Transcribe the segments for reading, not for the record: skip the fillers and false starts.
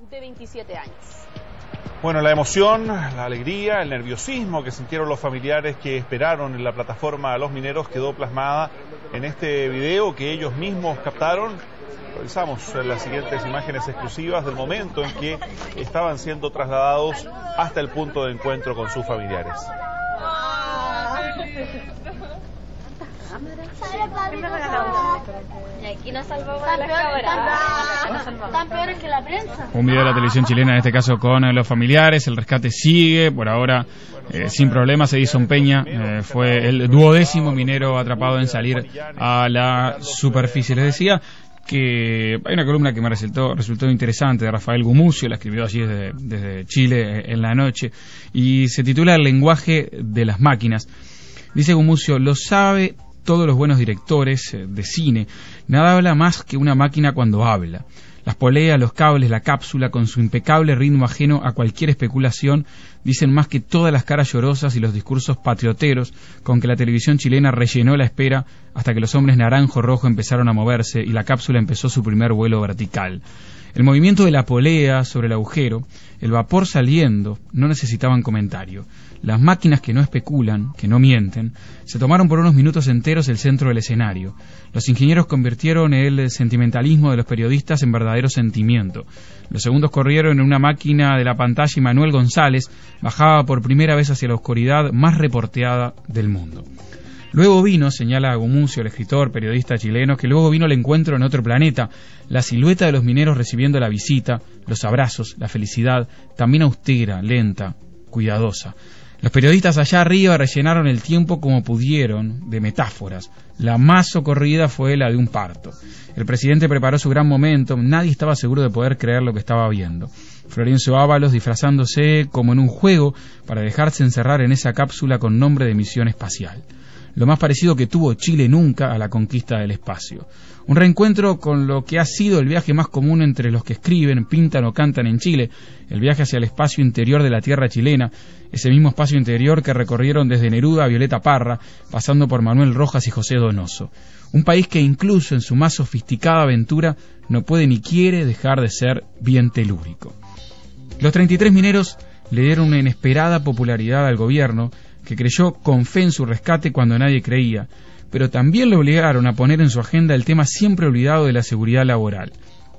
de 27 años. Bueno, la emoción, la alegría, el nerviosismo que sintieron los familiares que esperaron en la plataforma a los mineros quedó plasmada en este video que ellos mismos captaron. Revisamos las siguientes imágenes exclusivas del momento en que estaban siendo trasladados hasta el punto de encuentro con sus familiares. Y aquí nos salvamos de las cámaras. Están peores que la prensa. Un video de la televisión chilena, en este caso con los familiares. El rescate sigue, por ahora sin problemas. Edison Peña fue el 12º minero atrapado en salir a la superficie. Les decía que hay una columna que me resultó interesante de Rafael Gumucio, la escribió allí desde Chile en la noche, y se titula El lenguaje de las máquinas. Dice Gumucio: lo sabe todos los buenos directores de cine, nada habla más que una máquina cuando habla. Las poleas, los cables, la cápsula, con su impecable ritmo ajeno a cualquier especulación, dicen más que todas las caras llorosas y los discursos patrioteros con que la televisión chilena rellenó la espera hasta que los hombres naranjo-rojo empezaron a moverse y la cápsula empezó su primer vuelo vertical. El movimiento de la polea sobre el agujero, el vapor saliendo, no necesitaban comentario. Las máquinas que no especulan, que no mienten, se tomaron por unos minutos enteros el centro del escenario. Los ingenieros convirtieron el sentimentalismo de los periodistas en verdadero sentimiento. Los segundos corrieron en una máquina de la pantalla y Manuel González bajaba por primera vez hacia la oscuridad más reporteada del mundo. Luego vino, señala Gumucio, el escritor, periodista chileno, que luego vino el encuentro en otro planeta, la silueta de los mineros recibiendo la visita, los abrazos, la felicidad, también austera, lenta, cuidadosa. Los periodistas allá arriba rellenaron el tiempo como pudieron de metáforas. La más socorrida fue la de un parto. El presidente preparó su gran momento, nadie estaba seguro de poder creer lo que estaba viendo. Florencio Ábalos disfrazándose como en un juego para dejarse encerrar en esa cápsula con nombre de misión espacial. Lo más parecido que tuvo Chile nunca a la conquista del espacio. Un reencuentro con lo que ha sido el viaje más común entre los que escriben, pintan o cantan en Chile, el viaje hacia el espacio interior de la tierra chilena, ese mismo espacio interior que recorrieron desde Neruda a Violeta Parra, pasando por Manuel Rojas y José Donoso. Un país que incluso en su más sofisticada aventura no puede ni quiere dejar de ser bien telúrico. Los 33 mineros le dieron una inesperada popularidad al gobierno, que creyó con fe en su rescate cuando nadie creía, pero también le obligaron a poner en su agenda el tema siempre olvidado de la seguridad laboral.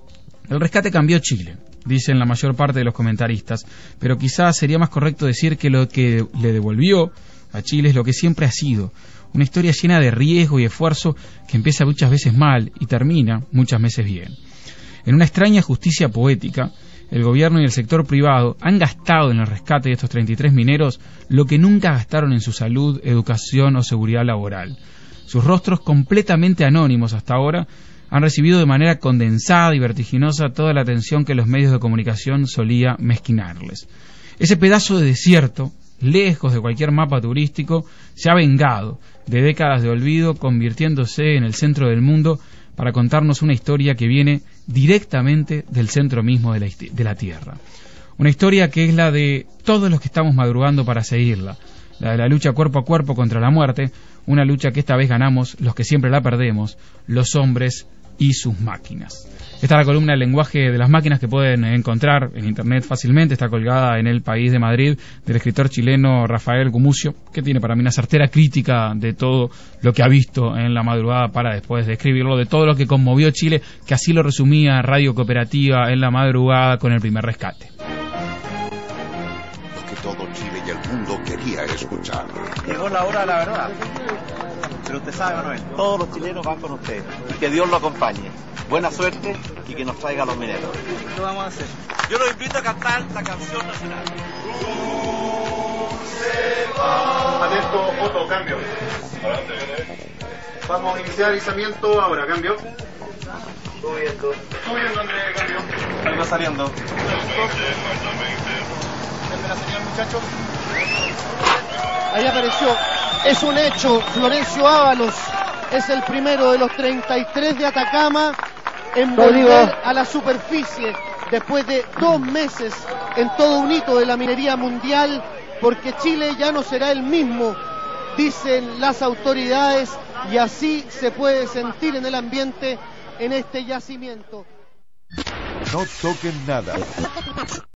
El rescate cambió Chile, dicen la mayor parte de los comentaristas, pero quizás sería más correcto decir que lo que le devolvió a Chile es lo que siempre ha sido, una historia llena de riesgo y esfuerzo que empieza muchas veces mal y termina muchas veces bien. En una extraña justicia poética, el gobierno y el sector privado han gastado en el rescate de estos 33 mineros lo que nunca gastaron en su salud, educación o seguridad laboral. Sus rostros completamente anónimos hasta ahora han recibido de manera condensada y vertiginosa toda la atención que los medios de comunicación solía mezquinarles. Ese pedazo de desierto, lejos de cualquier mapa turístico, se ha vengado de décadas de olvido, convirtiéndose en el centro del mundo para contarnos una historia que viene directamente del centro mismo de la Tierra. Una historia que es la de todos los que estamos madrugando para seguirla, la de la lucha cuerpo a cuerpo contra la muerte, una lucha que esta vez ganamos los que siempre la perdemos, los hombres y sus máquinas. Esta es la columna El lenguaje de las máquinas que pueden encontrar en internet fácilmente, está colgada en El País de Madrid, del escritor chileno Rafael Gumucio, que tiene para mí una certera crítica de todo lo que ha visto en la madrugada para después de escribirlo, de todo lo que conmovió Chile, que así lo resumía Radio Cooperativa en la madrugada con el primer rescate. Lo que todo Chile y el mundo quería escuchar. Llegó la hora de la verdad. Pero usted sabe, Manuel, todos los chilenos van con usted. Y que Dios lo acompañe. Buena suerte y que nos traiga a los mineros. Lo vamos a hacer. Yo los invito a cantar la canción nacional. Atento, foto, cambio. Vamos a iniciar izamiento ahora, cambio. Subiendo. Subiendo, Andrés, cambio. Salgo saliendo. Denme la señal, muchachos. Ahí apareció. Es un hecho, Florencio Ábalos es el primero de los 33 de Atacama en volver a la superficie después de 2 meses en todo un hito de la minería mundial, porque Chile ya no será el mismo, dicen las autoridades, y así se puede sentir en el ambiente en este yacimiento. No toquen nada.